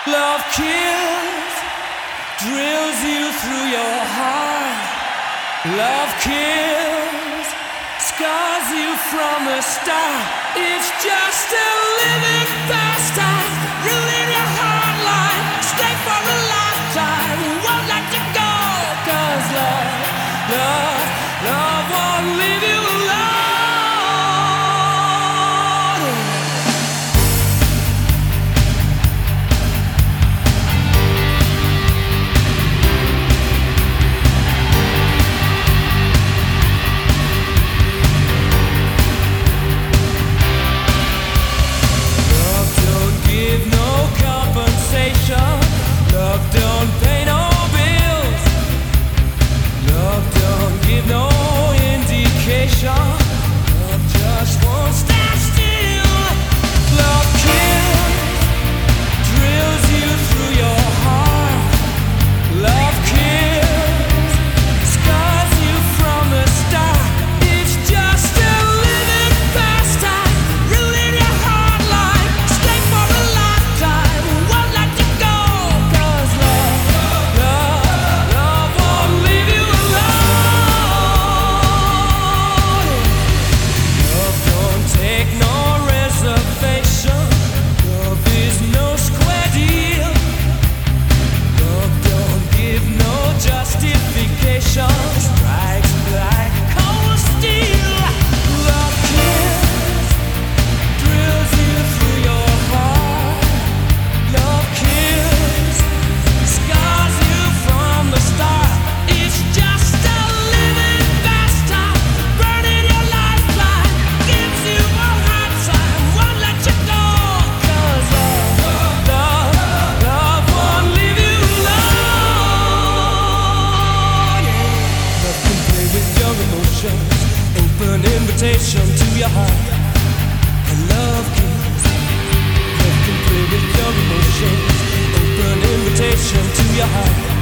Love kills, drills you through your heart. Love kills, scars you from the start. It's just a living pastime, ruining your heart line. Stay for a lifetime, won't let you go. 'Cause love won't leave you alone. Love don't pay no bills. Love don't give no indication. Love just won't stand still. Love kills, drills you through your heart. Love kills, scars you from the start. It's just a living pastime, ruining your heart line. Stay for a lifetime, won't let you go. Strikes like cold steel. Love kills, drills you through your heart. Love kills, scars you from the start. It's just a living pastime, burning your lifeline. Gives you a hard time, won't let you go. 'Cause love won't leave you alone. Love can play with your emotions, open invitation to your heart. And love can play with your emotions, open invitation to your heart.